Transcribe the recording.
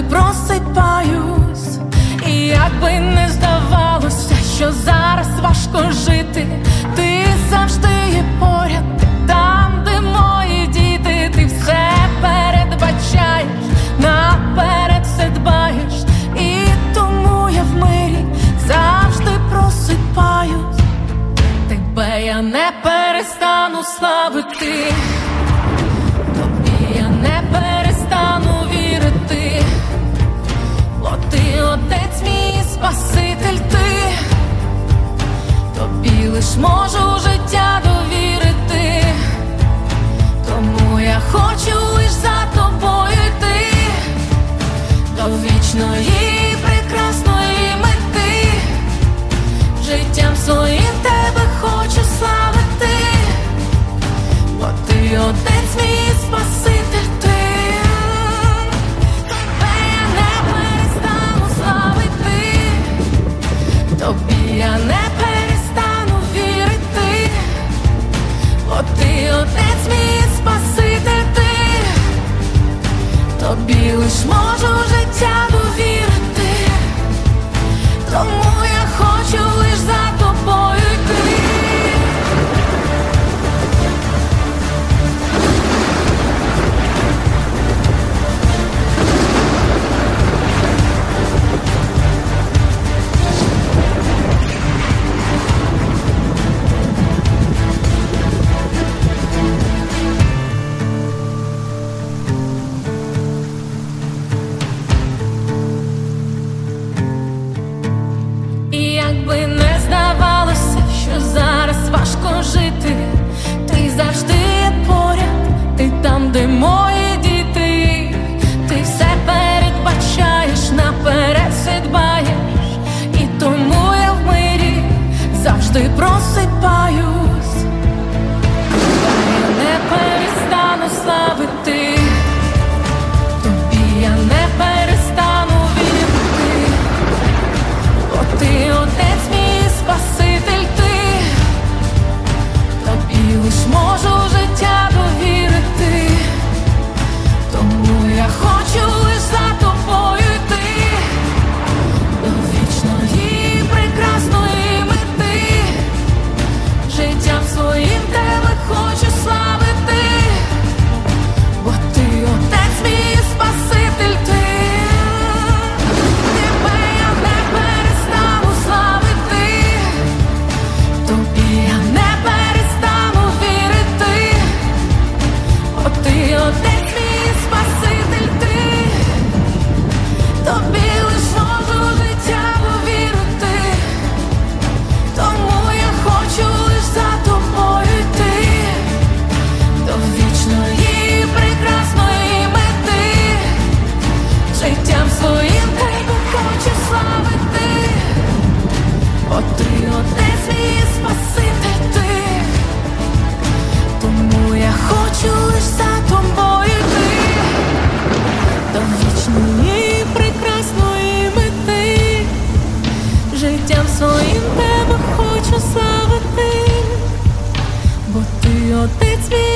завжди просипаюсь. І якби не здавалося, що зараз важко жити, ти завжди є поряд, там, де мої діти. Ти все передбачаєш, наперед все дбаєш, і тому я в мирі завжди просипаюсь. Тебе я не перестану славити, тобі я не перестану вірити, бо ти Отець мій Спаситель, ти, тобі лиш можу життя довірити, тому я хочу лиш за тобою йти до вічної прекрасної мети. Життям своїм тебе хочу славити, бо ти Отець мій Спаситель, ти. Тебе я не перестану славити, тобі я не перестану вірити, бо ти Отець мій Спаситель, ти, тобі лиш можу життя довірити, тому я хочу лиш за тобою йти. Якби не здавалося, що зараз важко жити, ти завжди є поряд, ти там, де мої діти. Ти все передбачаєш, наперед все дбаєш, і тому я в мирі завжди просипаюсь. Я не перестану славити, тобі я не перестану вірити, бо ти Отець мій Спаситель, ти, тобі лиш можу життя довірити, тому я хочу лиш за тобою йти до вічної прекрасної мети. Життям своїм тебе хочу славити, бо ти Отець мій Спаситель, ти. Тебе я не перестану славити, тобі я не перестану вірити, бо ти Отець мій Спаситель, ти, тобі лиш можу життя довірити, тому я хочу лиш за тобою йти до вічної прекрасної мети. Життям своїм тебе хочу славити, бо ти Отець мій Спаситель, ти, тому я хочу лиш за тобою йти до вічної прекрасної мети. Життям своїм тебе хочу славити, бо ти Отець мій